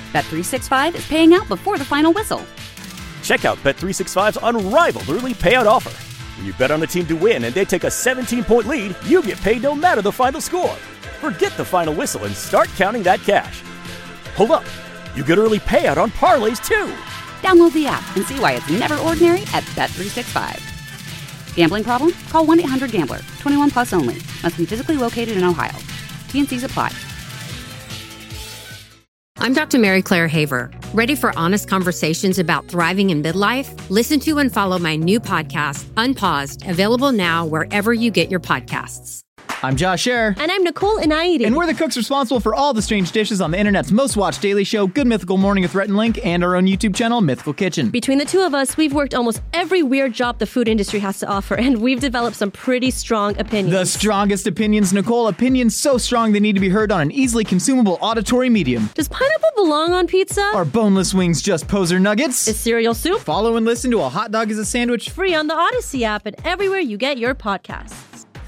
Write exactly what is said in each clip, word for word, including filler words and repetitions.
Bet three sixty-five is paying out before the final whistle. Check out Bet three sixty-five's unrivaled early payout offer. When you bet on a team to win and they take a seventeen-point lead, you get paid no matter the final score. Forget the final whistle and start counting that cash. Hold up. You get early payout on parlays, too. Download the app and see why it's never ordinary at Bet three sixty-five. Gambling problem? Call one eight hundred gambler. twenty-one plus only. Must be physically located in Ohio. T N Cs apply. I'm Doctor Mary Claire Haver. Ready for honest conversations about thriving in midlife? Listen to and follow my new podcast, Unpaused, available now wherever you get your podcasts. I'm Josh Scherer. And I'm Nicole Inaidi. And we're the cooks responsible for all the strange dishes on the internet's most watched daily show, Good Mythical Morning with Rhett and Link, and our own YouTube channel, Mythical Kitchen. Between the two of us, we've worked almost every weird job the food industry has to offer, and we've developed some pretty strong opinions. The strongest opinions, Nicole. Opinions so strong they need to be heard on an easily consumable auditory medium. Does pineapple belong on pizza? Are boneless wings just poser nuggets? Is cereal soup? Follow and listen to A Hot Dog is a Sandwich. Free on the Odyssey app and everywhere you get your podcasts.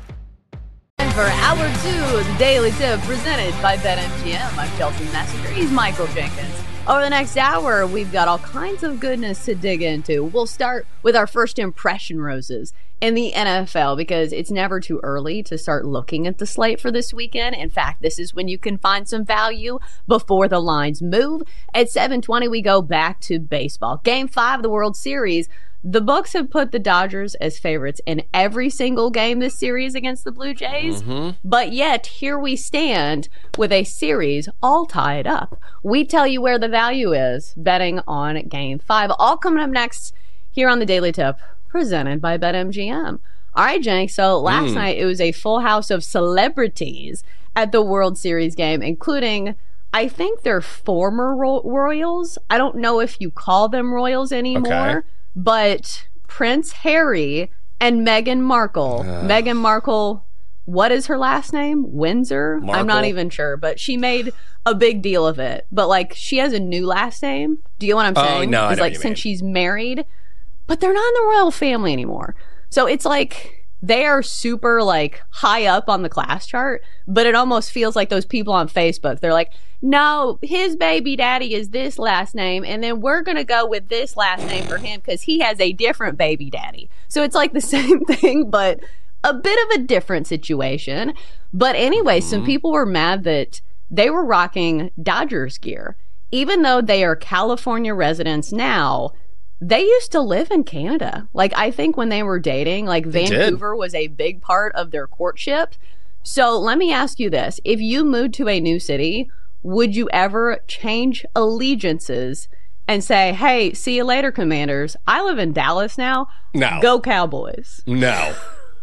For hour two of the Daily Tip presented by BetMGM, I'm Chelsea Messenger. He's Michael Jenkins. Over the next hour, we've got all kinds of goodness to dig into. We'll start with our first impression roses in the N F L because it's never too early to start looking at the slate for this weekend. In fact, this is when you can find some value before the lines move. At seven twenty, we go back to baseball. Game five of the World Series. The books have put the Dodgers as favorites in every single game this series against the Blue Jays. Mm-hmm. But yet, here we stand with a series all tied up. We tell you where the value is betting on Game five. All coming up next here on the Daily Tip, presented by BetMGM. All right, Jenk, so last mm. night it was a full house of celebrities at the World Series game, including, I think they're former ro- Royals. I don't know if you call them Royals anymore. Okay. But Prince Harry and Meghan Markle. Uh, Meghan Markle, what is her last name? Windsor? Markle? I'm not even sure, but she made a big deal of it. But like, she has a new last name. Do you know what I'm saying? Oh, no, I know like, what you since mean. she's married, but they're not in the royal family anymore. So it's like they are super like high up on the class chart, but it almost feels like those people on Facebook. They're like, no, his baby daddy is this last name, and then we're going to go with this last name for him because he has a different baby daddy. So it's like the same thing, but a bit of a different situation. But anyway, mm-hmm. some people were mad that they were rocking Dodgers gear. Even though they are California residents now, they used to live in Canada. Like, I think when they were dating, like, they Vancouver did. was a big part of their courtship. So let me ask you this. If you moved to a new city, would you ever change allegiances and say, hey, see you later, Commanders. I live in Dallas now. No. Go Cowboys. No.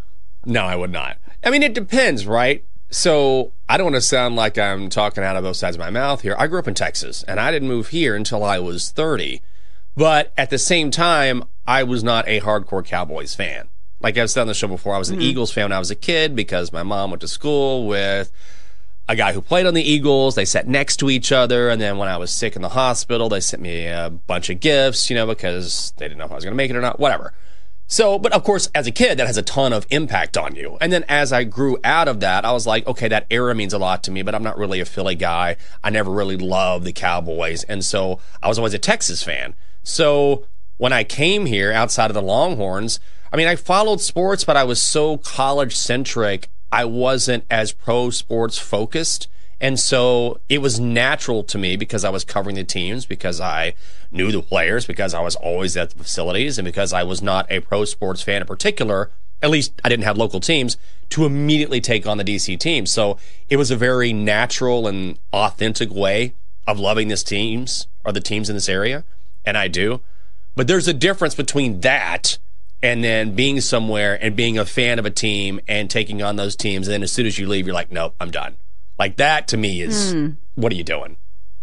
No, I would not. I mean, it depends, right? So I don't want to sound like I'm talking out of both sides of my mouth here. I grew up in Texas, and I didn't move here until I was thirty. But at the same time, I was not a hardcore Cowboys fan. Like I've said on the show before, I was an mm-hmm. Eagles fan when I was a kid because my mom went to school with a guy who played on the Eagles. They sat next to each other, and then when I was sick in the hospital, they sent me a bunch of gifts, you know, because they didn't know if I was going to make it or not, whatever. So, but of course, as a kid, that has a ton of impact on you. And then as I grew out of that, I was like, okay, that era means a lot to me, but I'm not really a Philly guy. I never really loved the Cowboys, and so I was always a Texas fan. So when I came here outside of the Longhorns, I mean, I followed sports, but I was so college-centric, I wasn't as pro sports focused. And so it was natural to me because I was covering the teams, because I knew the players, because I was always at the facilities, and because I was not a pro sports fan in particular, at least I didn't have local teams, to immediately take on the D C team. So it was a very natural and authentic way of loving this teams or the teams in this area. And I do. But there's a difference between that and then being somewhere and being a fan of a team and taking on those teams. And then as soon as you leave, you're like, nope, I'm done. Like that to me is, mm. what are you doing?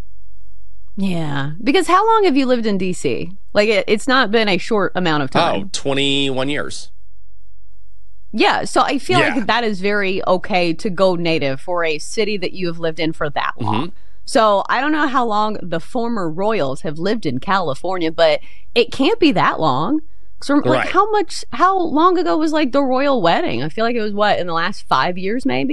Yeah. Because how long have you lived in D C? Like, it, it's not been a short amount of time. Oh, twenty-one years. Yeah. So I feel yeah. like that is very okay to go native for a city that you have lived in for that long. Mm-hmm. So I don't know how long the former Royals have lived in California, but it can't be that long. So, like, right. how much, how long ago was like the royal wedding? I feel like it was what, in the last five years maybe?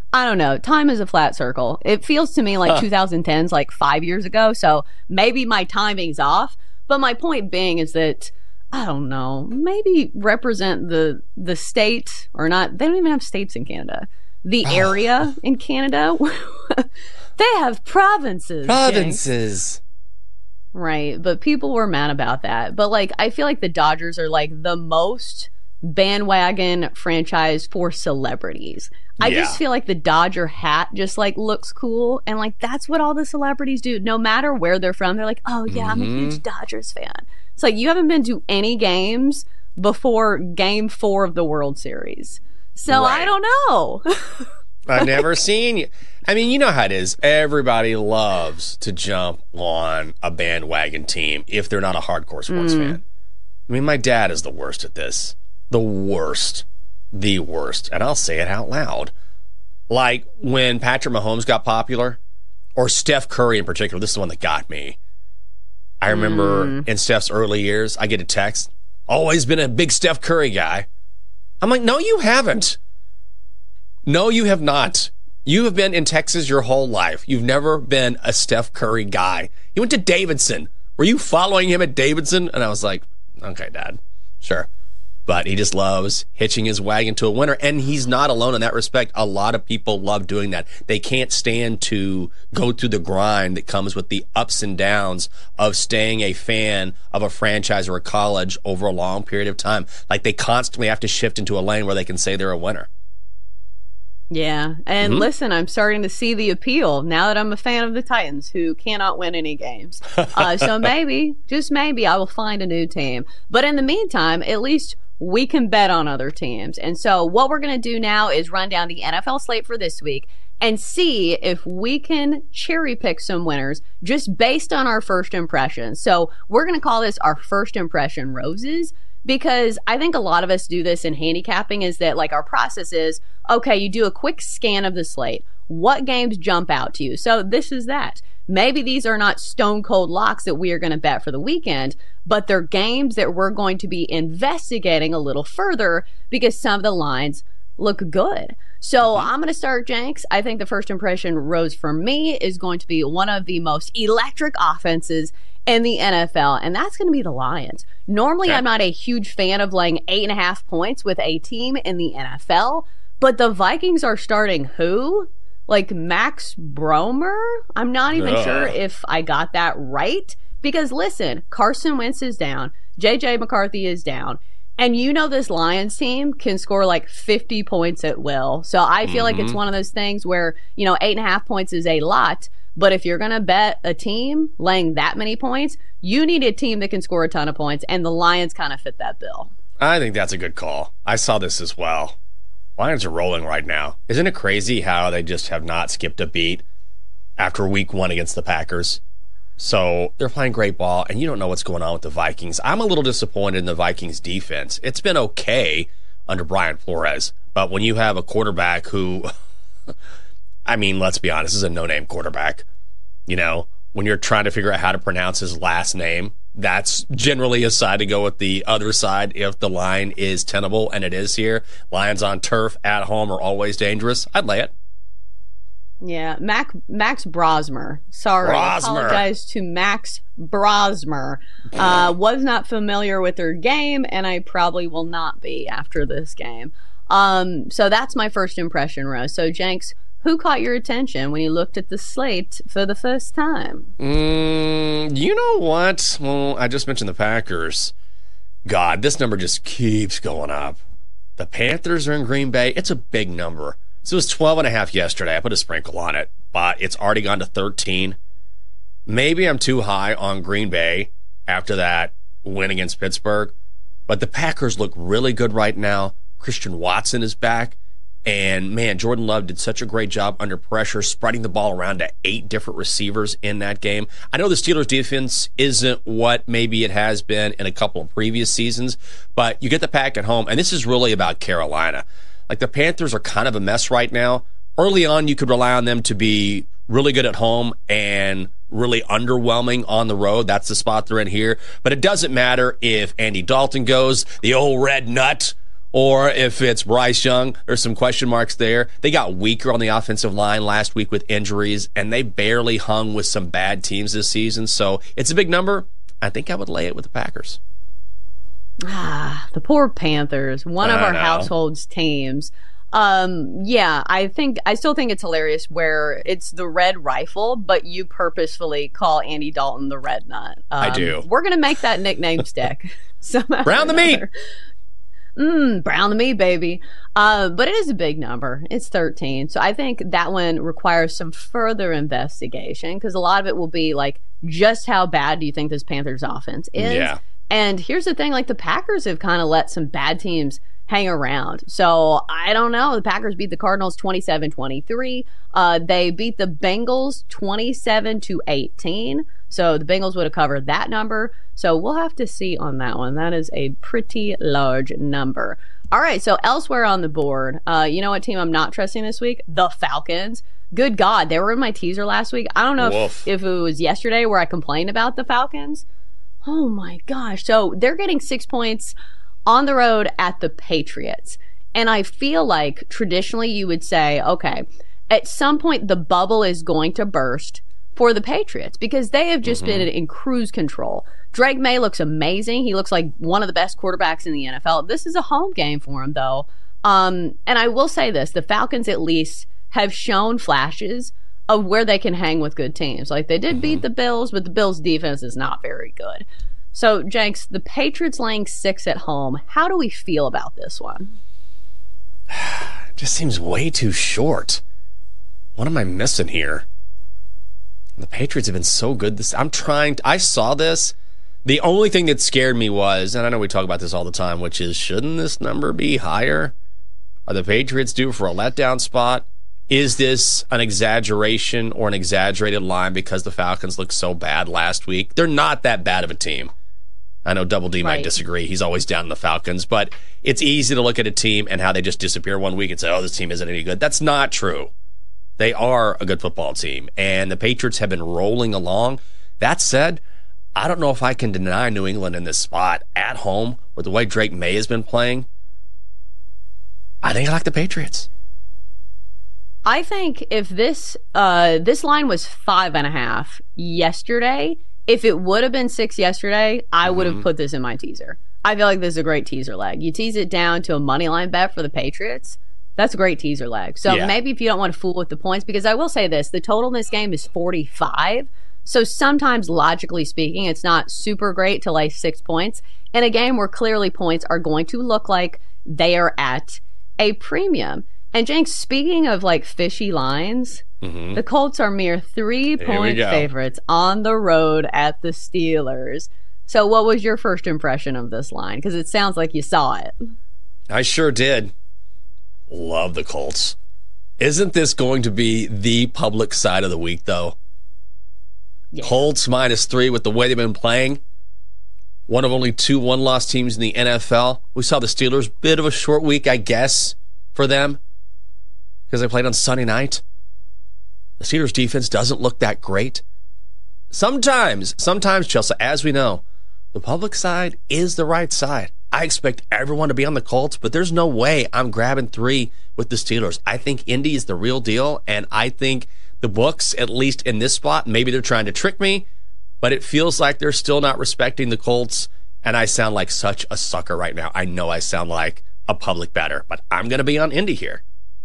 I don't know. Time is a flat circle. It feels to me like huh. twenty tens, like five years ago. So maybe my timing's off. But my point being is that, I don't know, maybe represent the the state or not. They don't even have states in Canada. The area in Canada. They have provinces. Provinces. Jinx. Right. But people were mad about that. But like, I feel like the Dodgers are like the most bandwagon franchise for celebrities. I yeah. just feel like the Dodger hat just like looks cool, and like that's what all the celebrities do. No matter where they're from, they're like, "Oh yeah, mm-hmm. I'm a huge Dodgers fan." It's like you haven't been to any games before Game Four of the World Series, so right. I don't know. I've never seen you. I mean, you know how it is. Everybody loves to jump on a bandwagon team if they're not a hardcore sports mm. fan. I mean, my dad is the worst at this. The worst. The worst. And I'll say it out loud. Like when Patrick Mahomes got popular, or Steph Curry in particular. This is the one that got me. I remember mm. in Steph's early years, I get a text, always been a big Steph Curry guy. I'm like, no, you haven't. No, you have not. You have been in Texas your whole life. You've never been a Steph Curry guy. You went to Davidson. Were you following him at Davidson? And I was like, okay, Dad, sure. But he just loves hitching his wagon to a winner. And he's not alone in that respect. A lot of people love doing that. They can't stand to go through the grind that comes with the ups and downs of staying a fan of a franchise or a college over a long period of time. Like they constantly have to shift into a lane where they can say they're a winner. Yeah. And mm-hmm. listen, I'm starting to see the appeal now that I'm a fan of the Titans, who cannot win any games. Uh, so maybe, just maybe, I will find a new team. But in the meantime, at least we can bet on other teams. And so what we're going to do now is run down the N F L slate for this week and see if we can cherry pick some winners just based on our first impression. So we're going to call this our first impression roses, because I think a lot of us do this in handicapping, is that like our process is, okay, you do a quick scan of the slate. What games jump out to you? So this is that. Maybe these are not stone cold locks that we are going to bet for the weekend, but they're games that we're going to be investigating a little further because some of the lines look good. So mm-hmm. I'm going to start, Jenks. I think the first impression rose for me is going to be one of the most electric offenses in the N F L, and that's going to be the Lions. Normally, okay. I'm not a huge fan of laying eight and a half points with a team in the N F L, but the Vikings are starting who? Like Max Bromer? I'm not even Ugh. sure if I got that right. Because listen, Carson Wentz is down. J J McCarthy is down. And you know this Lions team can score like fifty points at will. So I feel mm-hmm. like it's one of those things where, you know, eight and a half points is a lot. But if you're going to bet a team laying that many points, you need a team that can score a ton of points. And the Lions kind of fit that bill. I think that's a good call. I saw this as well. Lions are rolling right now. Isn't it crazy how they just have not skipped a beat after week one against the Packers? So they're playing great ball, and you don't know what's going on with the Vikings. I'm a little disappointed in the Vikings defense. It's been okay under Brian Flores, but when you have a quarterback who, I mean, let's be honest, this is a no-name quarterback. You know, when you're trying to figure out how to pronounce his last name, that's generally a side to go with the other side if the line is tenable, and it is here. Lions on turf at home are always dangerous. I'd lay it. Yeah, Mac, Max Brosmer. Sorry, Brosmer. I apologize to Max Brosmer. Uh, was not familiar with their game, and I probably will not be after this game. Um, so that's my first impression, Rose. So, Jenks, who caught your attention when you looked at the slate for the first time? Mm, you know what? Well, I just mentioned the Packers. God, this number just keeps going up. The Panthers are in Green Bay. It's a big number. So it was twelve and a half yesterday. I put a sprinkle on it, but it's already gone to thirteen. Maybe I'm too high on Green Bay after that win against Pittsburgh, but the Packers look really good right now. Christian Watson is back, and man, Jordan Love did such a great job under pressure, spreading the ball around to eight different receivers in that game. I know the Steelers' defense isn't what maybe it has been in a couple of previous seasons, but you get the Pack at home, and this is really about Carolina. Like, the Panthers are kind of a mess right now. Early on, you could rely on them to be really good at home and really underwhelming on the road. That's the spot they're in here. But it doesn't matter if Andy Dalton goes, the old red nut, Or if it's Bryce Young, there's some question marks there. They got weaker on the offensive line last week with injuries, and they barely hung with some bad teams this season. So it's a big number. I think I would lay it with the Packers. Ah, the poor Panthers, one of I our know. household's teams. Um, yeah, I think I still think it's hilarious where it's the red rifle, but you purposefully call Andy Dalton the red nut. Um, I do. We're gonna make that nickname stick. somehow Brown the or meat. another. Mm, brown the meat, baby. Uh, but it is a big number. It's thirteen. So I think that one requires some further investigation because a lot of it will be like, just how bad do you think this Panthers offense is? Yeah. And here's the thing, like the Packers have kind of let some bad teams hang around. So I don't know. The Packers beat the Cardinals twenty-seven twenty-three. Uh, they beat the Bengals twenty-seven to eighteen. So the Bengals would have covered that number. So we'll have to see on that one. That is a pretty large number. All right. So elsewhere on the board, uh, you know what team I'm not trusting this week? The Falcons. Good God. They were in my teaser last week. I don't know if, if it was yesterday where I complained about the Falcons. Oh my gosh. So they're getting six points on the road at the Patriots. And I feel like traditionally you would say, okay, at some point the bubble is going to burst for the Patriots because they have just mm-hmm. been in cruise control. Drake May looks amazing. He looks like one of the best quarterbacks in the N F L. This is a home game for him, though. Um, and I will say this, the Falcons at least have shown flashes of where they can hang with good teams. Like they did mm-hmm. beat the Bills, but the Bills' defense is not very good. So, Jenks, the Patriots laying six at home. How do we feel about this one? It just seems way too short. What am I missing here? The Patriots have been so good this. I'm trying. To, I saw this. The only thing that scared me was, and I know we talk about this all the time, which is, shouldn't this number be higher? Are the Patriots due for a letdown spot? Is this an exaggeration or an exaggerated line because the Falcons looked so bad last week? They're not that bad of a team. I know Double D right. might disagree. He's always down on the Falcons, but it's easy to look at a team and how they just disappear one week and say, oh, this team isn't any good. That's not true. They are a good football team, and the Patriots have been rolling along. That said, I don't know if I can deny New England in this spot at home with the way Drake May has been playing. I think I like the Patriots. I think if this uh, this line was five and a half yesterday, if it would have been six yesterday, I would have mm-hmm. put this in my teaser. I feel like this is a great teaser leg. You tease it down to a money line bet for the Patriots. That's a great teaser leg. So yeah. maybe if you don't want to fool with the points, because I will say this, the total in this game is forty-five. So sometimes, logically speaking, it's not super great to lay six points in a game where clearly points are going to look like they are at a premium. And Jenks, speaking of like fishy lines, mm-hmm. the Colts are mere three-point favorites on the road at the Steelers. So what was your first impression of this line? Because it sounds like you saw it. I sure did. Love the Colts. Isn't this going to be the public side of the week, though? Yeah. Colts minus three with the way they've been playing. One of only two one-loss teams in the N F L. We saw the Steelers, bit of a short week, I guess, for them because they played on Sunday night. The Steelers' defense doesn't look that great. Sometimes, sometimes, Chelsea, as we know, the public side is the right side. I expect everyone to be on the Colts, but there's no way I'm grabbing three with the Steelers. I think Indy is the real deal, and I think the books, at least in this spot, maybe they're trying to trick me, but it feels like they're still not respecting the Colts, and I sound like such a sucker right now. I know I sound like a public bettor, but I'm going to be on Indy here.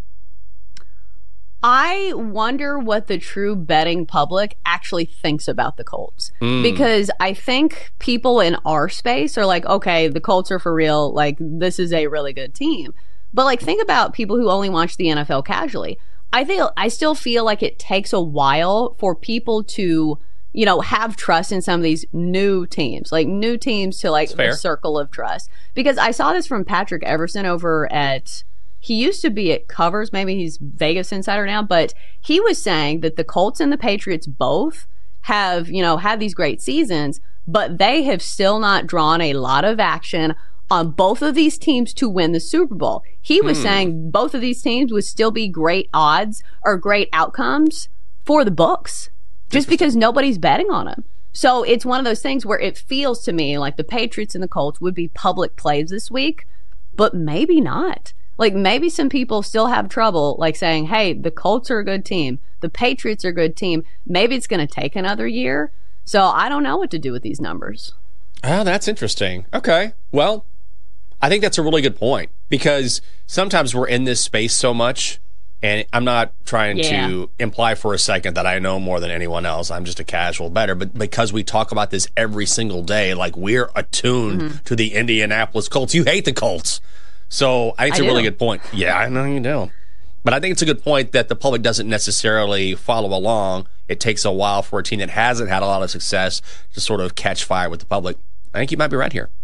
I wonder what the true betting public actually thinks about the Colts. Mm. Because I think people in our space are like, okay, the Colts are for real. Like, this is a really good team. But, like, think about people who only watch the N F L casually. I feel, I still feel like it takes a while for people to, you know, have trust in some of these new teams. Like, new teams to, like, the circle of trust. Because I saw this from Patrick Everson over at... He used to be at Covers. Maybe he's Vegas Insider now. But he was saying that the Colts and the Patriots both have, you know, had these great seasons, but they have still not drawn a lot of action on both of these teams to win the Super Bowl. He was hmm. saying both of these teams would still be great odds or great outcomes for the books just because nobody's betting on them. So it's one of those things where it feels to me like the Patriots and the Colts would be public plays this week. but maybe not. Like, maybe some people still have trouble, like, saying, hey, the Colts are a good team. The Patriots are a good team. Maybe it's going to take another year. So I don't know what to do with these numbers. Oh, that's interesting. Okay. Well, I think that's a really good point, because sometimes we're in this space so much, and I'm not trying Yeah. to imply for a second that I know more than anyone else. I'm just a casual bettor. But because we talk about this every single day, like we're attuned Mm-hmm. to the Indianapolis Colts. You hate the Colts. So I think it's I a really do. good point. Yeah, I know you do. But I think it's a good point that the public doesn't necessarily follow along. It takes a while for a team that hasn't had a lot of success to sort of catch fire with the public. I think you might be right here.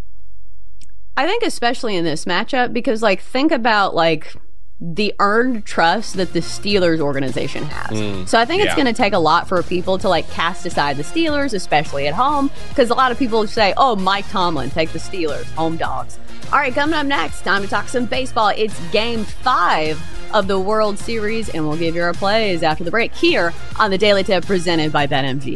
I think especially in this matchup, because, like, think about, like, the earned trust that the Steelers organization has. So I think it's yeah. going to take a lot for people to, like, cast aside the Steelers, especially at home, because a lot of people say, oh, Mike Tomlin, take the Steelers, home dogs. All right, coming up next, time to talk some baseball. It's game five of the World Series, and we'll give you our plays after the break here on the Daily Tip presented by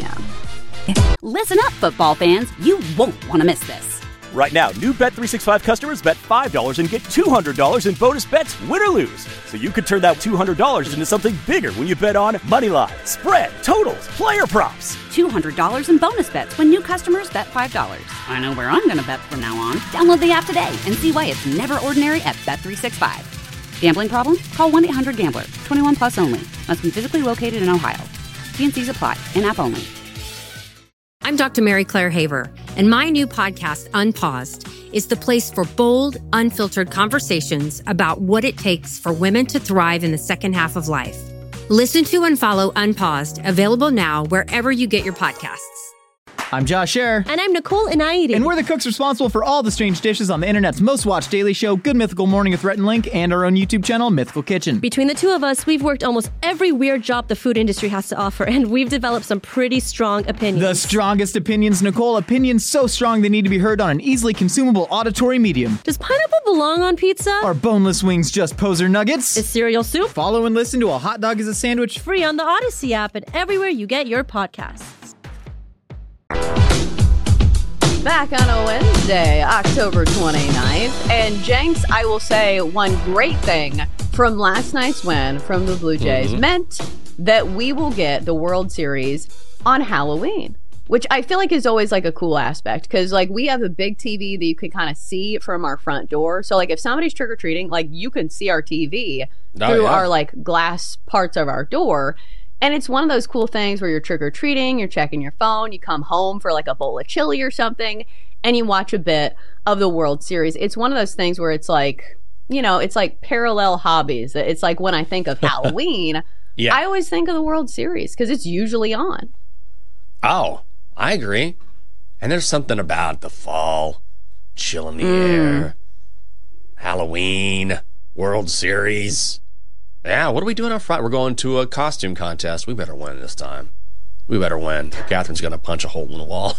BetMGM. Listen up, football fans. You won't want to miss this. Right now, new Bet three sixty-five customers bet five dollars and get two hundred dollars in bonus bets, win or lose. So you could turn that two hundred dollars into something bigger when you bet on money line, spread, totals, player props. two hundred dollars in bonus bets when new customers bet five dollars. I know where I'm going to bet from now on. Download the app today and see why it's never ordinary at Bet three sixty-five. Gambling problem? Call one eight hundred gambler. twenty-one plus only. Must be physically located in Ohio. T and C's apply. In-app only. I'm Doctor Mary Claire Haver, and my new podcast, Unpaused, is the place for bold, unfiltered conversations about what it takes for women to thrive in the second half of life. Listen to and follow Unpaused, available now wherever you get your podcasts. I'm Josh Scherer. And I'm Nicole Inaidi. And we're the cooks responsible for all the strange dishes on the internet's most watched daily show, Good Mythical Morning with Rhett and Link, and our own YouTube channel, Mythical Kitchen. Between the two of us, we've worked almost every weird job the food industry has to offer, and we've developed some pretty strong opinions. The strongest opinions, Nicole. Opinions so strong they need to be heard on an easily consumable auditory medium. Does pineapple belong on pizza? Are boneless wings just poser nuggets? Is cereal soup? Follow and listen to A Hot Dog is a Sandwich. Free on the Odyssey app and everywhere you get your podcasts. Back on a Wednesday, October twenty-ninth. And Jenks, I will say one great thing from last night's win from the Blue Jays Mm-hmm. meant that we will get the World Series on Halloween, which I feel like is always like a cool aspect, because like we have a big T V that you can kind of see from our front door. So like if somebody's trick-or-treating, like you can see our T V Oh, through yeah. our like glass parts of our door. And it's one of those cool things where you're trick-or-treating, you're checking your phone, you come home for like a bowl of chili or something, and you watch a bit of the World Series. It's one of those things where it's like, you know, it's like parallel hobbies. It's like when I think of Halloween, Yeah. I always think of the World Series because it's usually on. Oh, I agree. And there's something about the fall, chill in the air, Halloween, World Series. Yeah, what are we doing up front? We're going to a costume contest. We better win this time. We better win. Catherine's going to punch a hole in the wall.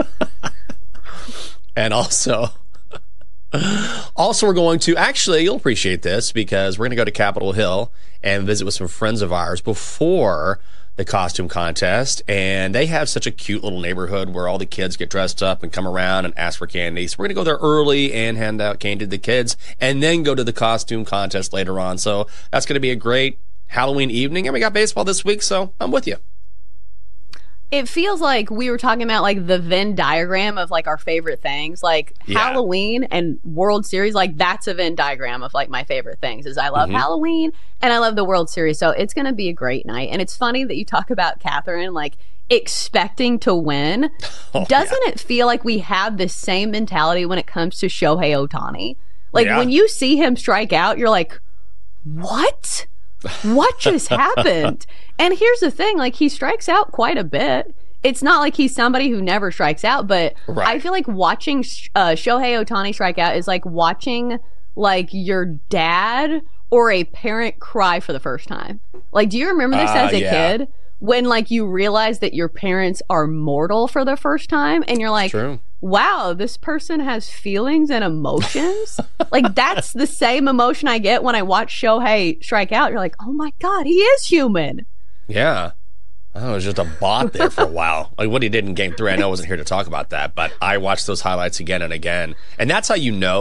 And also, also we're going to, actually, you'll appreciate this because we're going to go to Capitol Hill and visit with some friends of ours before the costume contest. And they have such a cute little neighborhood where all the kids get dressed up and come around and ask for candy. So we're going to go there early and hand out candy to the kids and then go to the costume contest later on. So that's going to be a great Halloween evening. And we got baseball this week, so I'm with you. It feels like we were talking about like the Venn diagram of like our favorite things, like Yeah. Halloween and World Series. Like that's a Venn diagram of like my favorite things is I love Mm-hmm. Halloween and I love the World Series. So it's going to be a great night. And it's funny that you talk about Catherine, like expecting to win. Oh, Doesn't it feel like we have the same mentality when it comes to Shohei Ohtani? Like Yeah. when you see him strike out, you're like, what? What just happened? And here's the thing, like he strikes out quite a bit. It's not like he's somebody who never strikes out, but Right. I feel like watching uh, Shohei Ohtani strike out is like watching like your dad or a parent cry for the first time. Like, do you remember this Ah, as a yeah. kid? When like you realize that your parents are mortal for the first time and you're like, True. wow, this person has feelings and emotions. Like that's the same emotion I get when I watch Shohei strike out. You're like, oh my God, he is human. Yeah. I was just a bot there for a while. Like what he did in game three, I know I wasn't here to talk about that, but I watched those highlights again and again. And that's how you know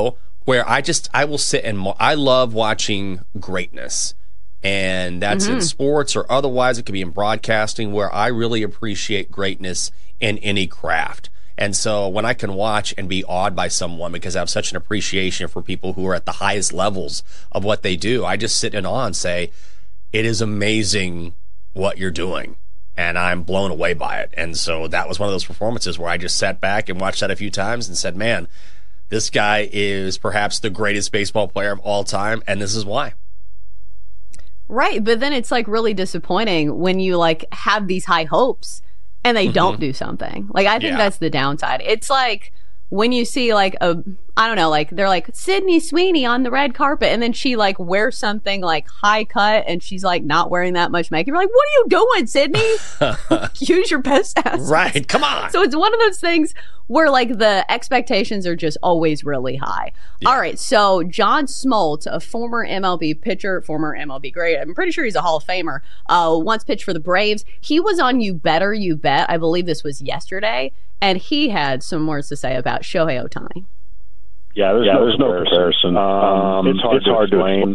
where I just, I will sit and, I love watching greatness. And that's mm-hmm. in sports or otherwise. It could be in broadcasting, where I really appreciate greatness in any craft. And so when I can watch and be awed by someone because I have such an appreciation for people who are at the highest levels of what they do, I just sit in awe and say, it is amazing what you're doing. And I'm blown away by it. And so that was one of those performances where I just sat back and watched that a few times and said, man, this guy is perhaps the greatest baseball player of all time, and this is why. Right, but then it's like really disappointing when you like have these high hopes and they mm-hmm. don't do something. Like, I think yeah. that's the downside. It's like when you see like a, I don't know, like they're like Sydney Sweeney on the red carpet, and then she like wears something like high cut and she's like not wearing that much makeup. You're like, what are you doing, Sydney? Use your best ass. Right, come on. So it's one of those things where like the expectations are just always really high. Yeah. All right, so John Smoltz, a former M L B pitcher, former M L B great, I'm pretty sure he's a Hall of Famer, uh, once pitched for the Braves. He was on You Better You Bet. I believe this was yesterday, and he had some words to say about Shohei Ohtani. Yeah, there's, yeah, no, there's no comparison. Um, it's hard, it's hard to explain.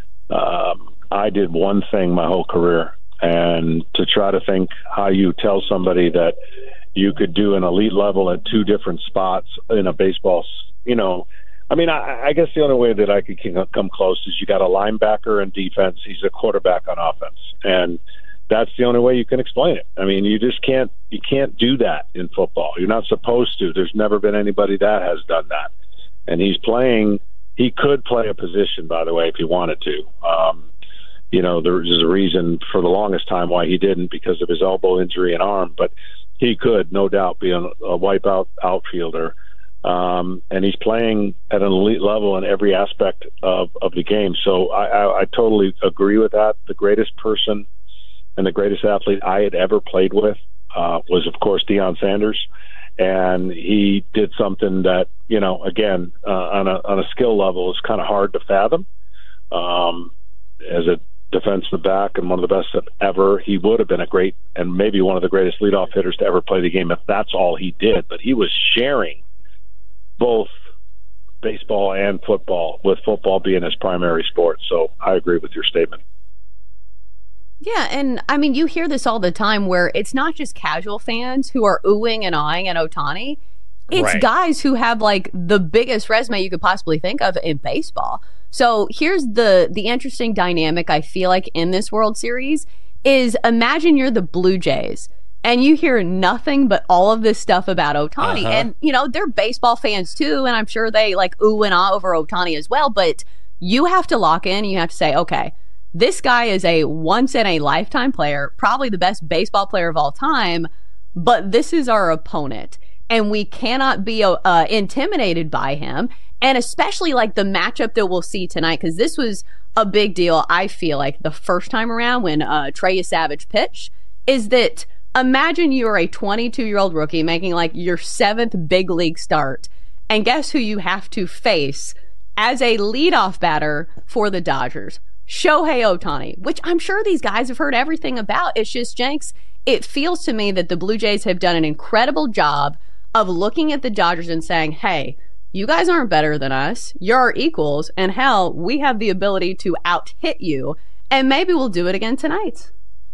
Um, I did one thing my whole career, and to try to think how you tell somebody that you could do an elite level at two different spots in a baseball, you know, I mean, I, I guess the only way that I could come close is you got a linebacker in defense. He's a quarterback on offense. And that's the only way you can explain it. I mean, you just can't, you can't do that in football. You're not supposed to. There's never been anybody that has done that. And he's playing, he could play a position, by the way, if he wanted to. Um, you know, there's a reason for the longest time why he didn't, because of his elbow injury and arm, but he could, no doubt, be a, a wipeout outfielder. Um, and he's playing at an elite level in every aspect of, of the game. So I, I, I totally agree with that. The greatest person and the greatest athlete I had ever played with uh, was, of course, Deion Sanders. And he did something that, you know, again, uh, on a on a skill level is kind of hard to fathom. Um, as a defensive back and one of the best ever, he would have been a great and maybe one of the greatest leadoff hitters to ever play the game if that's all he did. But he was sharing both baseball and football, with football being his primary sport. So I agree with your statement. Yeah, and I mean, you hear this all the time where it's not just casual fans who are oohing and awing at Ohtani. It's right. guys who have like the biggest resume you could possibly think of in baseball. So here's the the interesting dynamic I feel like in this World Series is, imagine you're the Blue Jays and you hear nothing but all of this stuff about Ohtani. Uh-huh. And, you know, they're baseball fans too, and I'm sure they like ooh and ah over Ohtani as well. But you have to lock in and you have to say, okay, this guy is a once-in-a-lifetime player, probably the best baseball player of all time, but this is our opponent, and we cannot be uh, intimidated by him, and especially like the matchup that we'll see tonight, because this was a big deal, I feel like, the first time around when uh, Trey Savage pitched, is that imagine you're a twenty-two-year-old rookie making like your seventh big league start, and guess who you have to face as a leadoff batter for the Dodgers? Shohei Ohtani, which I'm sure these guys have heard everything about. It's just, Jenks, it feels to me that the Blue Jays have done an incredible job of looking at the Dodgers and saying, hey, you guys aren't better than us. You're our equals. And hell, we have the ability to out-hit you. And maybe we'll do it again tonight.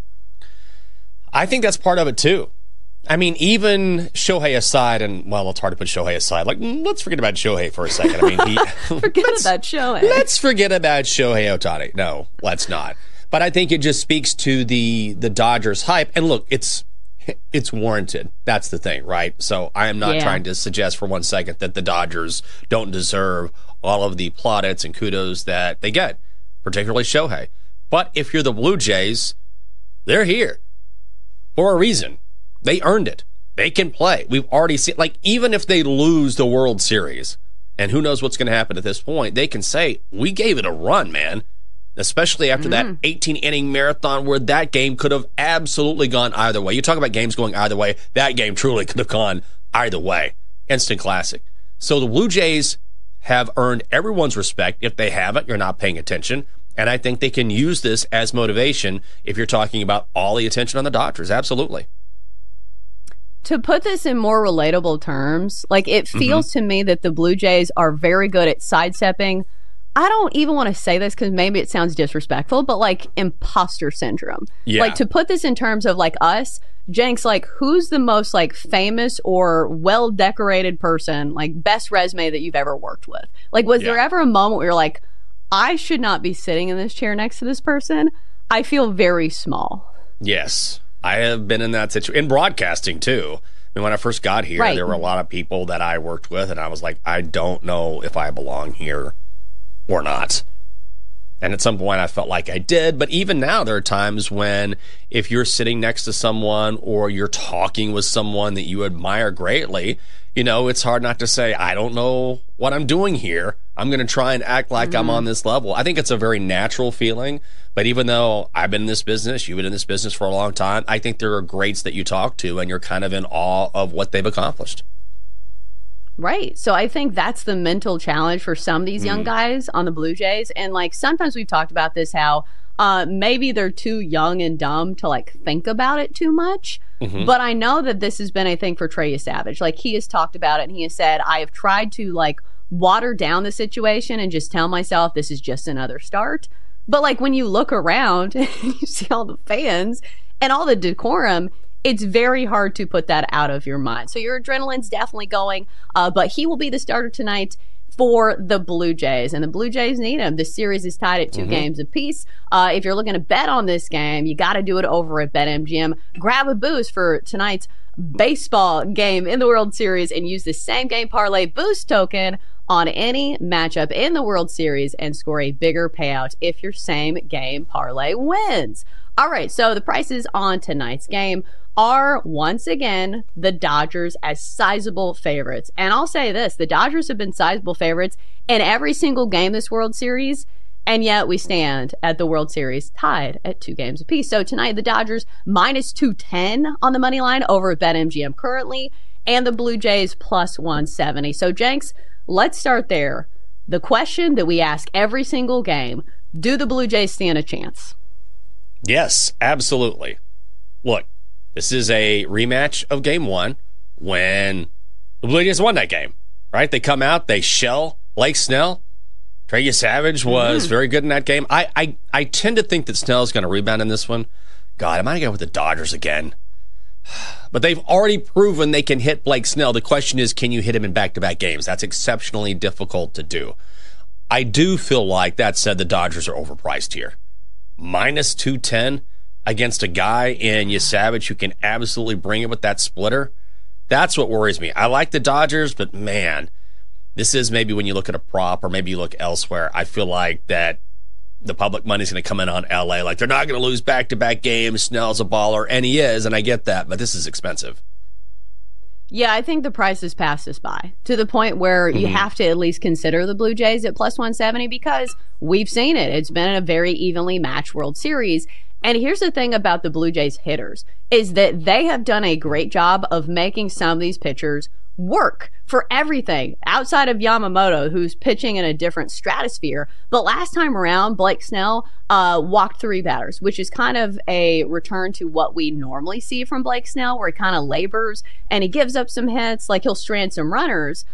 I think that's part of it, too. I mean, even Shohei aside, and, well, it's hard to put Shohei aside. Like, let's forget about Shohei for a second. I mean, he... forget about Shohei. Let's forget about Shohei Ohtani. No, let's not. But I think it just speaks to the the Dodgers hype. And look, it's it's warranted. That's the thing, right? So I am not yeah. trying to suggest for one second that the Dodgers don't deserve all of the plaudits and kudos that they get, particularly Shohei. But if you're the Blue Jays, they're here for a reason. They earned it. They can play. We've already seen, like, even if they lose the World Series, and who knows what's going to happen at this point, they can say, we gave it a run, man. Especially after mm-hmm. that eighteen-inning marathon where that game could have absolutely gone either way. You talk about games going either way. That game truly could have gone either way. Instant classic. So the Blue Jays have earned everyone's respect. If they haven't, you're not paying attention. And I think they can use this as motivation if you're talking about all the attention on the Dodgers. Absolutely. To put this in more relatable terms, like it feels mm-hmm. to me that the Blue Jays are very good at sidestepping. I don't even want to say this because maybe it sounds disrespectful, but like imposter syndrome. Yeah. Like to put this in terms of like us, Jenks, like who's the most like famous or well decorated person, like best resume that you've ever worked with? Like, was yeah. there ever a moment where you're like, I should not be sitting in this chair next to this person? I feel very small. Yes. I have been in that situation in broadcasting too. I mean, when I first got here, right. there were a lot of people that I worked with, and I was like, I don't know if I belong here or not. And at some point, I felt like I did. But even now, there are times when if you're sitting next to someone or you're talking with someone that you admire greatly, you know, it's hard not to say, I don't know what I'm doing here. I'm going to try and act like mm-hmm. I'm on this level. I think it's a very natural feeling. But even though I've been in this business, you've been in this business for a long time, I think there are greats that you talk to and you're kind of in awe of what they've accomplished. Right. So I think that's the mental challenge for some of these young mm. guys on the Blue Jays. And like sometimes we've talked about this, how uh, maybe they're too young and dumb to like think about it too much. Mm-hmm. But I know that this has been a thing for Trey Savage. Like he has talked about it and he has said, I have tried to like water down the situation and just tell myself this is just another start. But like when you look around and you see all the fans and all the decorum, it's very hard to put that out of your mind. So your adrenaline's definitely going, uh, but he will be the starter tonight for the Blue Jays, and the Blue Jays need him. The series is tied at two mm-hmm. games apiece. Uh, if you're looking to bet on this game, you got to do it over at BetMGM. Grab a boost for tonight's baseball game in the World Series and use the same game parlay boost token on any matchup in the World Series and score a bigger payout if your same game parlay wins. All right, so the prices on tonight's game are once again the Dodgers as sizable favorites. And I'll say this, the Dodgers have been sizable favorites in every single game this World Series, and yet we stand at the World Series tied at two games apiece. So tonight the Dodgers minus two ten on the money line over at BetMGM currently, and the Blue Jays plus one seventy. So Jenks, let's start there. The question that we ask every single game, do the Blue Jays stand a chance? Yes, absolutely. Look, this is a rematch of game one when the Blue Jays won that game, right? They come out, they shell Blake Snell. Trey Savage was mm-hmm. very good in that game. I, I, I tend to think that Snell's going to rebound in this one. God, am I going to go with the Dodgers again? But they've already proven they can hit Blake Snell. The question is, can you hit him in back-to-back games? That's exceptionally difficult to do. I do feel like, that said, the Dodgers are overpriced here. minus two ten against a guy in Yesavage who can absolutely bring it with that splitter. That's what worries me. I like the Dodgers, but man, this is maybe when you look at a prop or maybe you look elsewhere, I feel like that the public money's going to come in on L A. Like, they're not going to lose back-to-back games. Snell's a baller, and he is, and I get that, but this is expensive. Yeah, I think the price has passed us by to the point where mm-hmm. you have to at least consider the Blue Jays at plus one seventy because we've seen it. It's been a very evenly matched World Series. And here's the thing about the Blue Jays hitters is that they have done a great job of making some of these pitchers work for everything outside of Yamamoto, who's pitching in a different stratosphere. But last time around, Blake Snell uh, walked three batters, which is kind of a return to what we normally see from Blake Snell, where he kind of labors and he gives up some hits, like he'll strand some runners.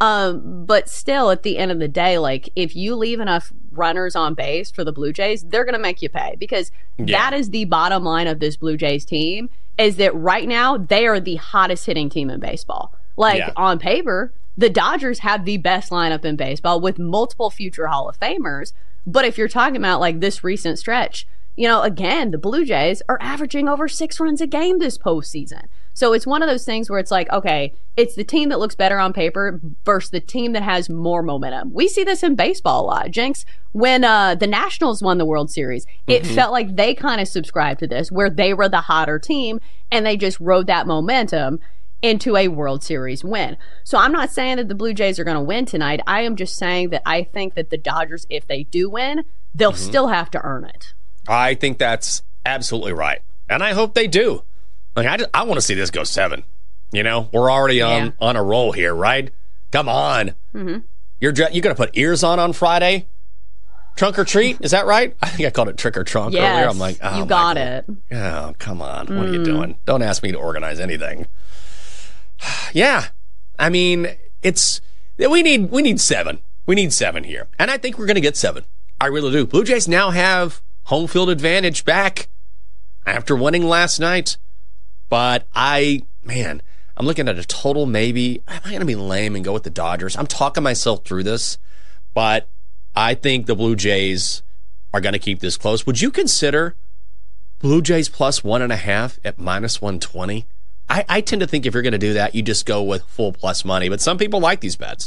Um, but still, at the end of the day, like if you leave enough runners on base for the Blue Jays, they're going to make you pay because yeah. that is the bottom line of this Blue Jays team, is that right now they are the hottest hitting team in baseball. Like yeah. on paper, the Dodgers have the best lineup in baseball with multiple future Hall of Famers. But if you're talking about like this recent stretch, you know, again, the Blue Jays are averaging over six runs a game this postseason. So it's one of those things where it's like, okay, it's the team that looks better on paper versus the team that has more momentum. We see this in baseball a lot. Jenks, when uh, the Nationals won the World Series, it mm-hmm. felt like they kind of subscribed to this, where they were the hotter team and they just rode that momentum into a World Series win. So I'm not saying that the Blue Jays are going to win tonight. I am just saying that I think that the Dodgers, if they do win, they'll mm-hmm. still have to earn it. I think that's absolutely right. And I hope they do. Like, I, just, I want to see this go seven. You know, we're already on, yeah. on a roll here, right? Come on. Mm-hmm. You're you're going to put ears on on Friday? Trunk or treat? Is that right? I think I called it trick or trunk yes, earlier. I'm like, oh, you got Michael. it. Oh, come on. Mm. What are you doing? Don't ask me to organize anything. Yeah. I mean, it's we need we need seven. We need seven here. And I think we're going to get seven. I really do. Blue Jays now have home field advantage back after winning last night. But I, man, I'm looking at a total maybe. Am I going to be lame and go with the Dodgers? I'm talking myself through this. But I think the Blue Jays are going to keep this close. Would you consider Blue Jays plus one and a half at minus one twenty? I, I tend to think if you're going to do that, you just go with full plus money. But some people like these bets.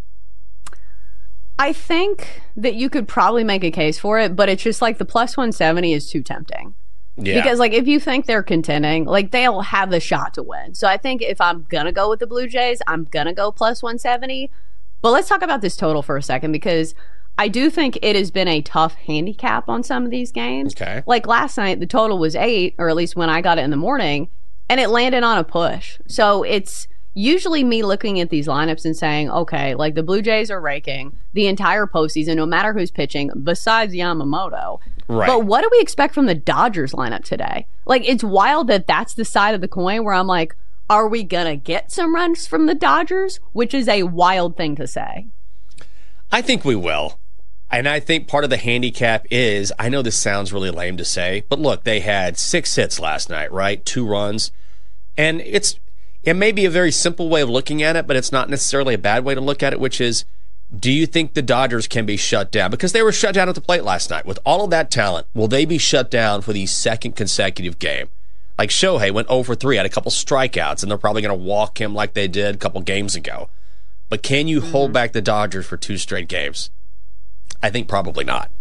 I think that you could probably make a case for it, but it's just like the plus one seventy is too tempting. Yeah. Because, like, if you think they're contending, like, they'll have the shot to win. So I think if I'm going to go with the Blue Jays, I'm going to go plus one seventy. But let's talk about this total for a second, because I do think it has been a tough handicap on some of these games. Okay. Like last night, the total was eight, or at least when I got it in the morning, and it landed on a push. So it's usually me looking at these lineups and saying, okay, like the Blue Jays are raking the entire postseason, no matter who's pitching, besides Yamamoto. Right. But what do we expect from the Dodgers lineup today? Like, it's wild that that's the side of the coin where I'm like, are we going to get some runs from the Dodgers? Which is a wild thing to say. I think we will. And I think part of the handicap is, I know this sounds really lame to say, but look, they had six hits last night, right? Two runs. And it's it may be a very simple way of looking at it, but it's not necessarily a bad way to look at it, which is, do you think the Dodgers can be shut down? Because they were shut down at the plate last night. With all of that talent, will they be shut down for the second consecutive game? Like Shohei went oh for three, had a couple strikeouts, and they're probably going to walk him like they did a couple games ago. But can you mm-hmm. hold back the Dodgers for two straight games? I think probably not.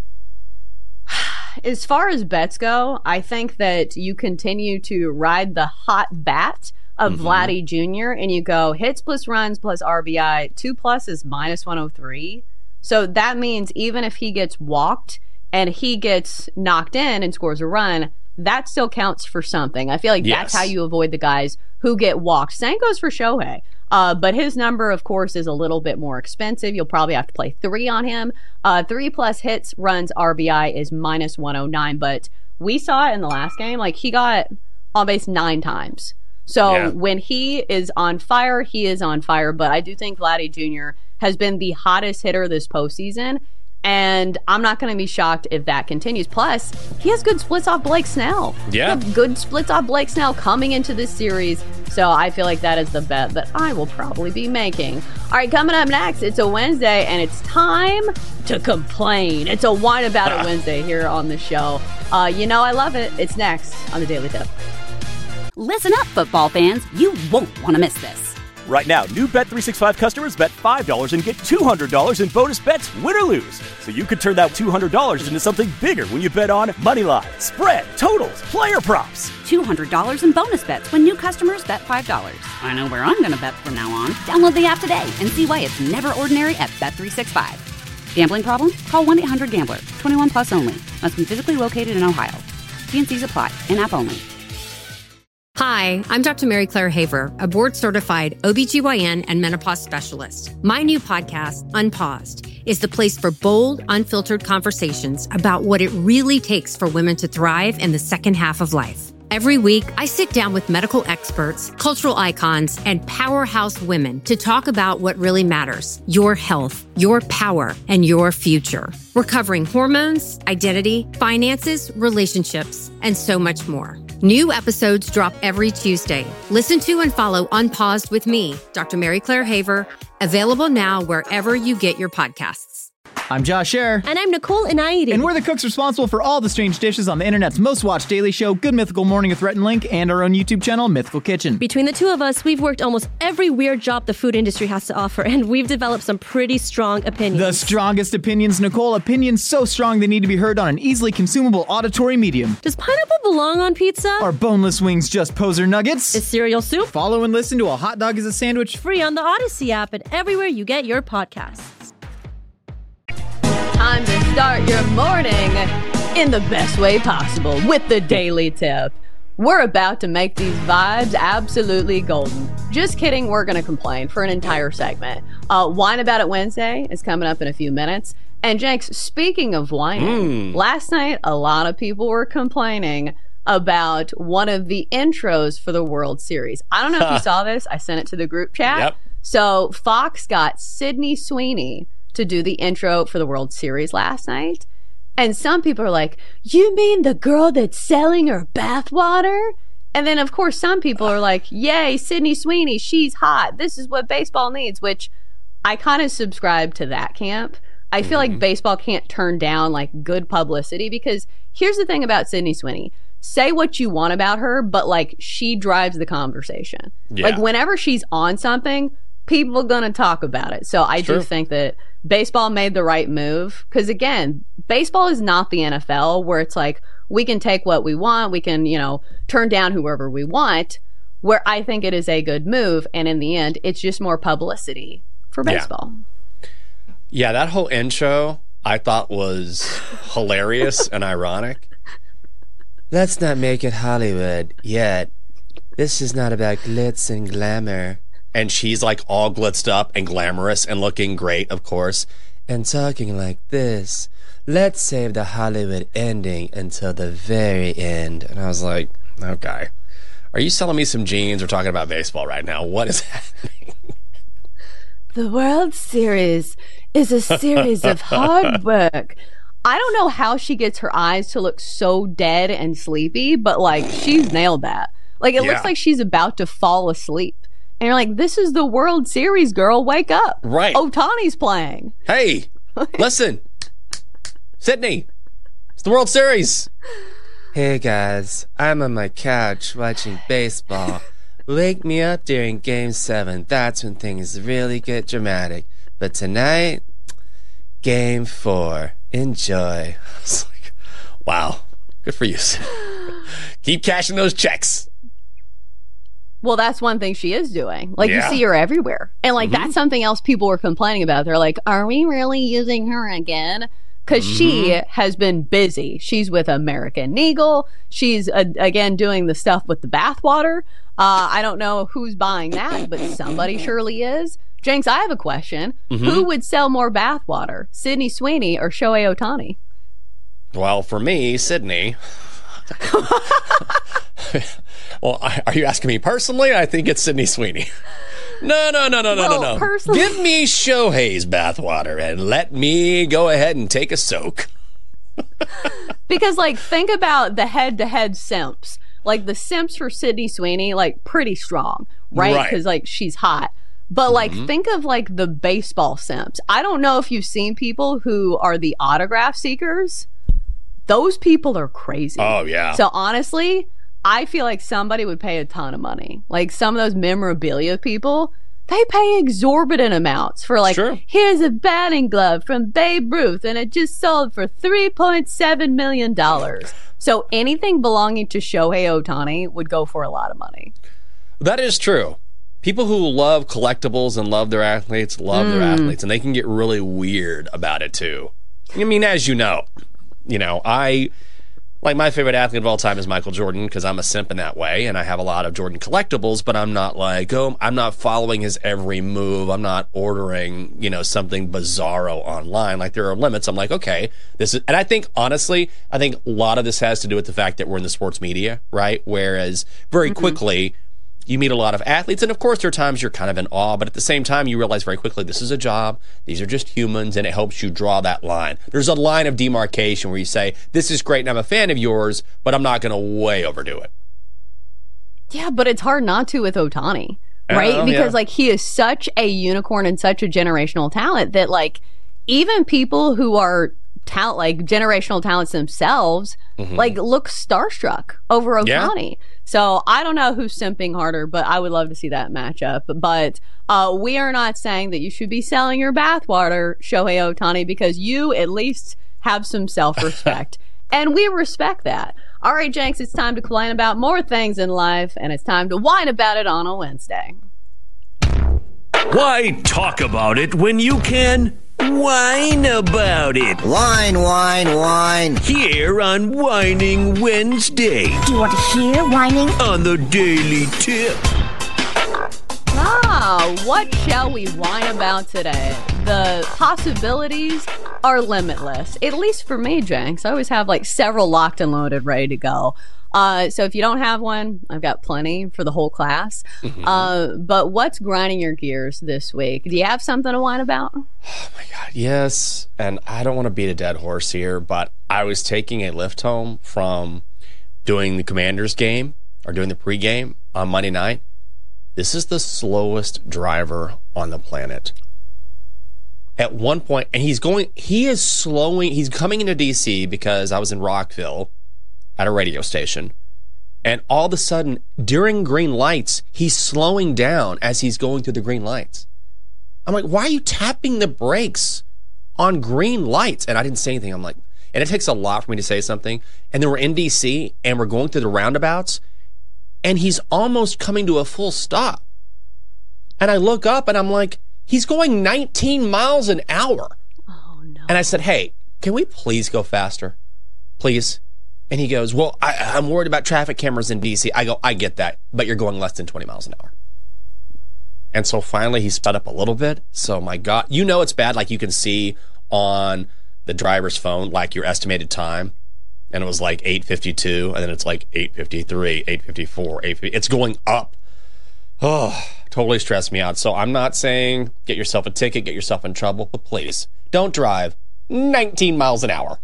As far as bets go, I think that you continue to ride the hot bat of mm-hmm. Vladdy Junior and you go hits plus runs plus R B I, two plus is minus one oh three. So that means even if he gets walked and he gets knocked in and scores a run, that still counts for something. I feel like yes. that's how you avoid the guys who get walked. Same goes for Shohei. Uh, but his number, of course, is a little bit more expensive. You'll probably have to play three on him. Uh, three plus hits, runs, R B I is minus one oh nine. But we saw it in the last game. Like, he got on base nine times. So yeah. when he is on fire, he is on fire. But I do think Vladdy Junior has been the hottest hitter this postseason. And I'm not going to be shocked if that continues. Plus, he has good splits off Blake Snell. Yeah. He has good splits off Blake Snell coming into this series. So I feel like that is the bet that I will probably be making. All right, coming up next, it's a Wednesday, and it's time to complain. It's a Whine About It Wednesday here on the show. Uh, you know I love it. It's next on the Daily Tip. Listen up, football fans. You won't want to miss this. Right now, new Bet three sixty-five customers bet five dollars and get two hundred dollars in bonus bets, win or lose. So you could turn that two hundred dollars into something bigger when you bet on money line, spread, totals, player props. two hundred dollars in bonus bets when new customers bet five dollars. I know where I'm going to bet from now on. Download the app today and see why it's never ordinary at Bet three sixty-five. Gambling problem? Call one eight hundred gambler. twenty-one plus only. Must be physically located in Ohio. T and C's apply. In-app only. Hi, I'm Doctor Mary Claire Haver, a board-certified O B G Y N and menopause specialist. My new podcast, Unpaused, is the place for bold, unfiltered conversations about what it really takes for women to thrive in the second half of life. Every week, I sit down with medical experts, cultural icons, and powerhouse women to talk about what really matters: your health, your power, and your future. We're covering hormones, identity, finances, relationships, and so much more. New episodes drop every Tuesday. Listen to and follow Unpaused with me, Doctor Mary Claire Haver, available now wherever you get your podcasts. I'm Josh Scherer. And I'm Nicole Inaidi. And we're the cooks responsible for all the strange dishes on the internet's most watched daily show, Good Mythical Morning with Rhett and Link, and our own YouTube channel, Mythical Kitchen. Between the two of us, we've worked almost every weird job the food industry has to offer, and we've developed some pretty strong opinions. The strongest opinions, Nicole. Opinions so strong they need to be heard on an easily consumable auditory medium. Does pineapple belong on pizza? Are boneless wings just poser nuggets? Is cereal soup? Follow and listen to A Hot Dog is a Sandwich. Free on the Odyssey app and everywhere you get your podcasts. Time to start your morning in the best way possible with the Daily Tip. We're about to make these vibes absolutely golden. Just kidding, we're going to complain for an entire segment. Uh, Whine About It Wednesday is coming up in a few minutes. And Jenks, speaking of whining, mm. last night a lot of people were complaining about one of the intros for the World Series. I don't know if you saw this. I sent it to the group chat. Yep. So Fox got Sydney Sweeney to do the intro for the World Series last night. And some people are like, you mean the girl that's selling her bathwater? And then, of course, some people are like, yay, Sydney Sweeney, she's hot. This is what baseball needs, which I kind of subscribe to that camp. I feel mm-hmm. like baseball can't turn down like good publicity, because here's the thing about Sydney Sweeney. Say what you want about her, but like she drives the conversation. Yeah. Like whenever she's on something, people are going to talk about it. So I True. do think that baseball made the right move, because again, baseball is not the N F L where it's like we can take what we want, we can, you know, turn down whoever we want, where I think it is a good move. And in the end, it's just more publicity for baseball. Yeah, yeah, that whole intro I thought was hilarious and ironic. Let's not make it Hollywood yet. This is not about glitz and glamour. And she's like all glitzed up and glamorous and looking great, of course. And talking like this. Let's save the Hollywood ending until the very end. And I was like, okay. Are you selling me some jeans or talking about baseball right now? What is happening? The World Series is a series of hard work. I don't know how she gets her eyes to look so dead and sleepy, but like she's nailed that. Like it yeah. looks like she's about to fall asleep. And you're like, this is the World Series, girl. Wake up. Right. Ohtani's playing. Hey, listen. Sydney, it's the World Series. Hey, guys. I'm on my couch watching baseball. Wake me up during Game seven. That's when things really get dramatic. But tonight, Game four. Enjoy. I was like, wow. Good for you. Keep cashing those checks. Well, that's one thing she is doing. Like, yeah. you see her everywhere. And, like, mm-hmm. that's something else people were complaining about. They're like, are we really using her again? Because mm-hmm. she has been busy. She's with American Eagle. She's, uh, again, doing the stuff with the bathwater. Uh, I don't know who's buying that, but somebody surely is. Jenks, I have a question. Mm-hmm. Who would sell more bathwater, Sydney Sweeney or Shohei Ohtani? Well, for me, Sydney. Well, are you asking me personally? I think it's Sydney Sweeney. No, no, no, no, no, well, no, no. Personally- Give me Shohei's bathwater and let me go ahead and take a soak. Because, like, think about the head-to-head simps. Like, the simps for Sydney Sweeney, like, pretty strong, right? Because, right. like, she's hot. But, like, mm-hmm. think of, like, the baseball simps. I don't know if you've seen people who are the autograph seekers. Those people are crazy. Oh, yeah. So, honestly, I feel like somebody would pay a ton of money. Like, some of those memorabilia people, they pay exorbitant amounts for, like, sure. here's a batting glove from Babe Ruth, and it just sold for three point seven million dollars. So, anything belonging to Shohei Ohtani would go for a lot of money. That is true. People who love collectibles and love their athletes love mm. their athletes, and they can get really weird about it too. I mean, as you know, you know, I like my favorite athlete of all time is Michael Jordan because I'm a simp in that way, and I have a lot of Jordan collectibles. But I'm not like, oh, I'm not following his every move. I'm not ordering, you know, something bizarro online. Like there are limits. I'm like, okay, this is, and I think honestly, I think a lot of this has to do with the fact that we're in the sports media, right? Whereas very mm-hmm. quickly. You meet a lot of athletes, and of course there are times you're kind of in awe, but at the same time you realize very quickly this is a job, these are just humans, and it helps you draw that line. There's a line of demarcation where you say, this is great and I'm a fan of yours, but I'm not going to way overdo it. Yeah, but it's hard not to with Ohtani, right? Uh, because yeah. like he is such a unicorn and such a generational talent that like even people who are talent, like generational talents themselves, mm-hmm. like look starstruck over Ohtani. Yeah. So I don't know who's simping harder, but I would love to see that matchup. But uh, we are not saying that you should be selling your bathwater, Shohei Ohtani, because you at least have some self-respect. And we respect that. All right, Jenks, it's time to complain about more things in life, and it's time to whine about it on a Wednesday. Why talk about it when you can whine about it? Whine, whine, whine. Here on Whining Wednesday. Do you want to hear whining? On the Daily Tip. Ah, what shall we whine about today? The possibilities are limitless. At least for me, Jenks. I always have like several locked and loaded ready to go. Uh, so if you don't have one, I've got plenty for the whole class. Mm-hmm. Uh, but what's grinding your gears this week? Do you have something to whine about? Oh my God, yes. And I don't want to beat a dead horse here, but I was taking a lift home from doing the Commanders game or doing the pregame on Monday night. This is the slowest driver on the planet. At one point, and he's going, he is slowing, he's coming into D C because I was in Rockville at a radio station. And all of a sudden, during green lights, he's slowing down as he's going through the green lights. I'm like, why are you tapping the brakes on green lights? And I didn't say anything. I'm like, and it takes a lot for me to say something. And then we're in D C and we're going through the roundabouts and he's almost coming to a full stop. And I look up and I'm like, he's going nineteen miles an hour. Oh, no. And I said, hey, can we please go faster? Please? And he goes, well, I, I'm worried about traffic cameras in D C. I go, I get that, but you're going less than twenty miles an hour. And so finally he sped up a little bit. So my God, you know it's bad. Like you can see on the driver's phone, like your estimated time. And it was like eight fifty-two, and then it's like eight fifty-three, eight fifty-four, eight fifty. It's going up. Oh, totally stressed me out. So I'm not saying get yourself a ticket, get yourself in trouble, but please don't drive nineteen miles an hour.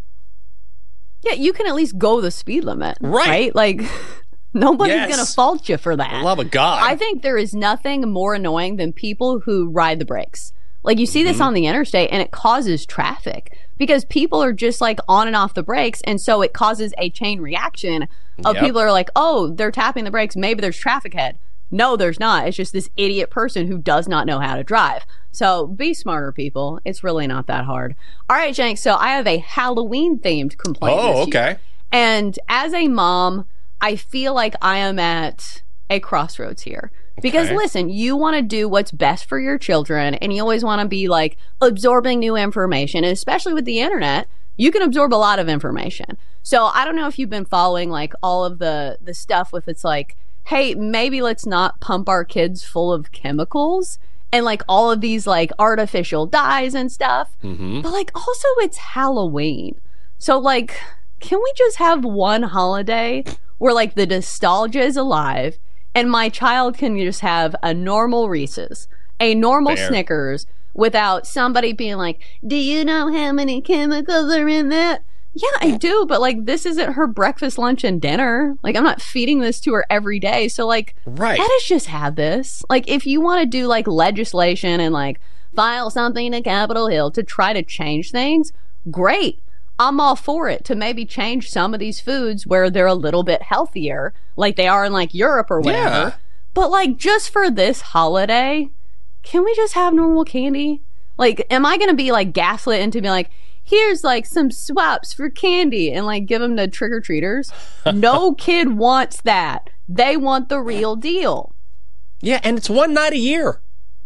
Yeah, you can at least go the speed limit. Right. Right? Like, nobody's Yes. going to fault you for that. For the love of God. I think there is nothing more annoying than people who ride the brakes. Like, you see this Mm-hmm. on the interstate, and it causes traffic because people are just, like, on and off the brakes, and so it causes a chain reaction of Yep. people are like, oh, they're tapping the brakes, maybe there's traffic ahead. No, there's not. It's just this idiot person who does not know how to drive. So be smarter, people. It's really not that hard. All right, Jenks, so I have a Halloween-themed complaint Oh, this year. okay. And as a mom, I feel like I am at a crossroads here. Because Okay. listen, you want to do what's best for your children, and you always want to be like absorbing new information, and especially with the internet, you can absorb a lot of information. So I don't know if you've been following like all of the the stuff with it's like, hey, maybe let's not pump our kids full of chemicals and like all of these like artificial dyes and stuff. Mm-hmm. But like also it's Halloween. So like, can we just have one holiday where like the nostalgia is alive and my child can just have a normal Reese's, a normal Fair. Snickers without somebody being like, do you know how many chemicals are in that? Yeah, I do, but like this isn't her breakfast, lunch, and dinner. Like I'm not feeding this to her every day. So like, Right. let us just have this. Like if you want to do like legislation and like file something to Capitol Hill to try to change things, great. I'm all for it to maybe change some of these foods where they're a little bit healthier, like they are in like Europe or whatever. Yeah. But like just for this holiday, can we just have normal candy? Like, am I going to be like gaslit into being like, here's like some swaps for candy and like give them to trick-or-treaters? No kid wants that. They want the real deal. Yeah, and it's one night a year.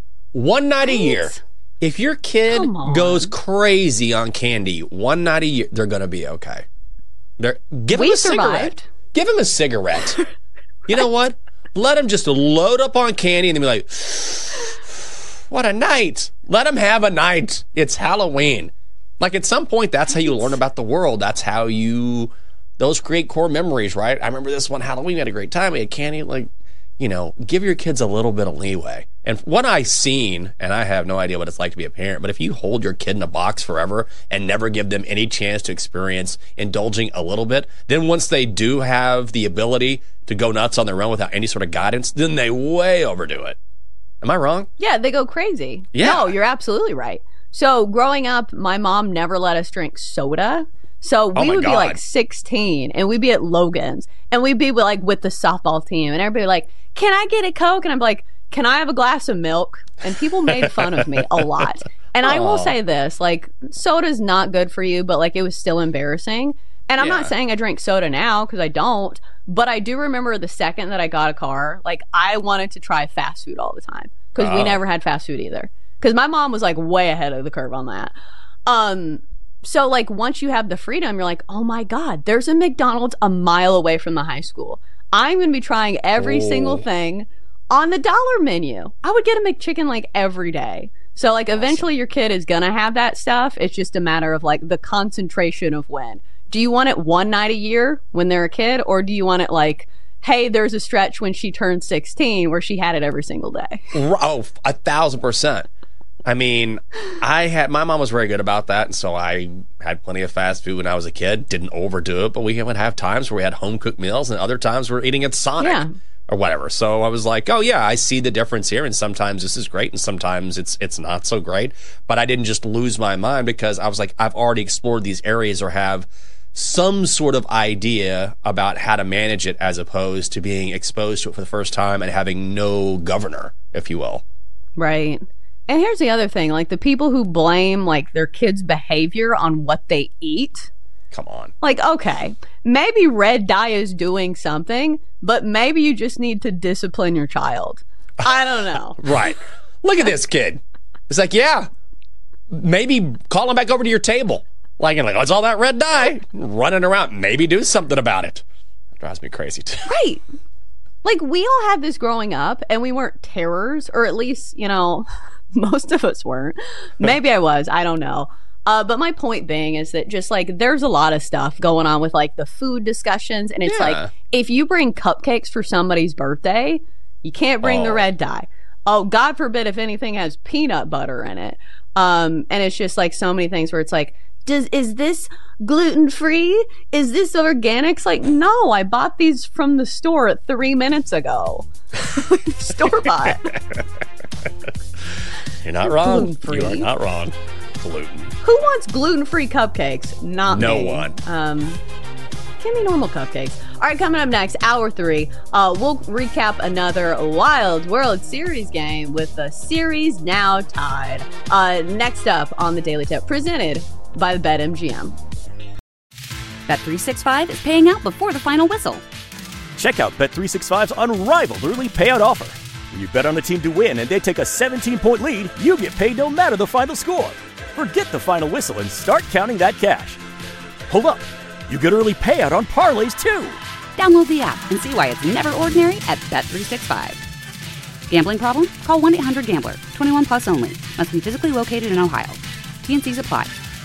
One night a year. Right. If your kid Come on. goes crazy on candy one night a year, they're going to be okay. They're, give We him a cigarette. survived. Give him a cigarette. You know what? Let him just load up on candy and then be like, what a night. Let him have a night. It's Halloween. Like at some point, that's how you learn about the world. That's how you, those create core memories, right? I remember this one Halloween, we had a great time. We had candy. Like, you know, give your kids a little bit of leeway. And what I've seen, and I have no idea what it's like to be a parent, but if you hold your kid in a box forever and never give them any chance to experience indulging a little bit, then once they do have the ability to go nuts on their own without any sort of guidance, then they way overdo it. Am I wrong? Yeah, they go crazy. Yeah. No, you're absolutely right. So growing up, my mom never let us drink soda. So we Oh my would be God. like sixteen and we'd be at Logan's and we'd be like with the softball team and everybody like, can I get a Coke? And I'm like, can I have a glass of milk? And people made fun of me a lot. And I will Aw. say this, like soda's not good for you, but like it was still embarrassing. And I'm Yeah. not saying I drink soda now because I don't, but I do remember the second that I got a car, like I wanted to try fast food all the time because we Oh. never had fast food either. Because my mom was like way ahead of the curve on that. Um, so like once you have the freedom, you're like, oh my God, there's a McDonald's a mile away from the high school. I'm going to be trying every Oh. single thing on the dollar menu. I would get a McChicken like every day. So like eventually your kid is going to have that stuff. It's just a matter of like the concentration of when. do you want it one night a year when they're a kid, or do you want it like, hey, there's a stretch when she turned sixteen where she had it every single day? Oh, a thousand percent. I mean, I had my mom was very good about that, and so I had plenty of fast food when I was a kid. Didn't overdo it, but we would have times where we had home cooked meals, and other times we're eating at Sonic Yeah. or whatever. So I was like, oh yeah, I see the difference here, and sometimes this is great, and sometimes it's it's not so great. But I didn't just lose my mind because I was like, I've already explored these areas or have some sort of idea about how to manage it, as opposed to being exposed to it for the first time and having no governor, if you will. Right. And here's the other thing, like the people who blame like their kids' behavior on what they eat. Come on. Like, okay, maybe red dye is doing something, but maybe you just need to discipline your child. I don't know. Right. Look at this kid. It's like, yeah, maybe call him back over to your table. Like, and like, what's all that red dye? Running around. Maybe do something about it. It drives me crazy, too. Right. Like, we all had this growing up, and we weren't terrors, or at least, you know, most of us weren't. Maybe I was. I don't know. Uh, but my point being is that just like there's a lot of stuff going on with like the food discussions. And it's Yeah. like if you bring cupcakes for somebody's birthday, you can't bring the Oh. red dye. Oh, God forbid if anything has peanut butter in it. Um, and it's just like so many things where it's like, does is this gluten free? Is this organics? Like, no, I bought these from the store three minutes ago. Store bought. You're not wrong. Gluten-free. You are not wrong. Gluten. Who wants gluten-free cupcakes? Not No me. one. Um, give me normal cupcakes. All right, coming up next, hour three, uh, we'll recap another Wild World Series game with the series now tied. Uh, next up on the Daily Tip, presented by BetMGM. Bet three sixty-five is paying out before the final whistle. Check out Bet three sixty-five's unrivaled early payout offer. When you bet on a team to win and they take a seventeen-point lead, you get paid no matter the final score. Forget the final whistle and start counting that cash. Hold up. You get early payout on parlays, too. Download the app and see why it's never ordinary at Bet three sixty-five. Gambling problem? Call one eight hundred gambler. twenty-one plus only. Must be physically located in Ohio. T N Cs apply.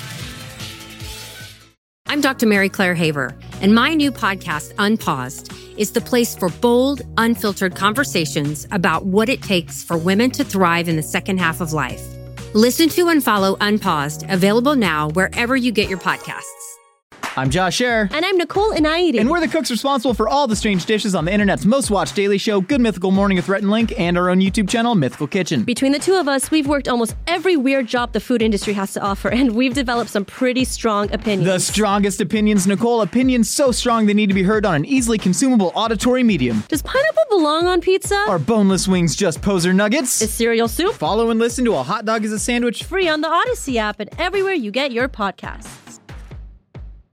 I'm Doctor Mary Claire Haver, and my new podcast, Unpaused, is the place for bold, unfiltered conversations about what it takes for women to thrive in the second half of life. Listen to and follow Unpaused, available now wherever you get your podcasts. I'm Josh Scherer. And I'm Nicole Inaidi. And we're the cooks responsible for all the strange dishes on the internet's most watched daily show, Good Mythical Morning with Rhett and Link, and our own YouTube channel, Mythical Kitchen. Between the two of us, we've worked almost every weird job the food industry has to offer, and we've developed some pretty strong opinions. The strongest opinions, Nicole. Opinions so strong they need to be heard on an easily consumable auditory medium. Does pineapple belong on pizza? Are boneless wings just poser nuggets? Is cereal soup? Follow and listen to A Hot Dog is a Sandwich Free on the Odyssey app and everywhere you get your podcasts.